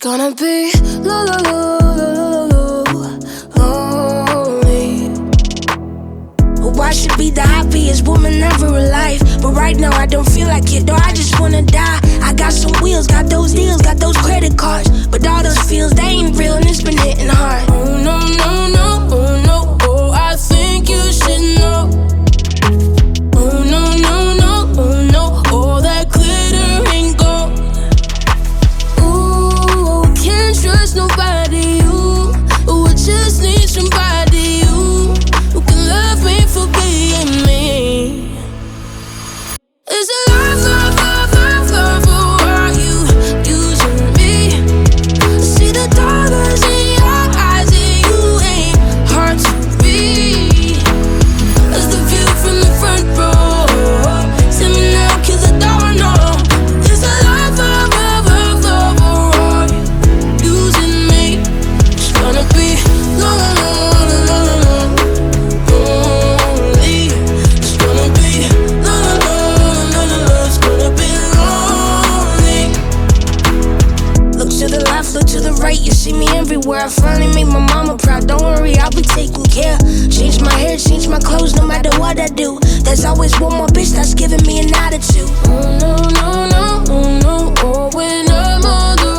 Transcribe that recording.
Gonna be low, low, low, low, low, low, lonely. I should be the happiest woman ever alive, but right now I don't feel like it, though I just wanna die. I got some wheels, got those deals, got those credit cards, but all those feels, they ain't real and it's been hitting hard. Oh no, no, no, oh no, oh I think you should know. Oh no, no, no, oh no, all that glitter ain't gold. Ooh, can't trust nobody, you, I just need somebody, you, who can love me for being me. Is it love, love, love, love, love, or are you using me? I see the dollars in your eyes and you ain't hard to read. As the view from the front row, send me now, cause I don't know. Is it love, love, love, love, love, or are you using me? It's gonna be long, long, long, long, long, lonely. It's gonna be long, long, long, long, long, it's gonna be lonely. Look to the left, look to the right, you see me everywhere. I finally made my mama proud, don't worry, I'll be taking care. Change my hair, change my clothes, no matter what I do. There's always one more bitch that's giving me an attitude. Oh no, no, no, oh no, oh when I'm on the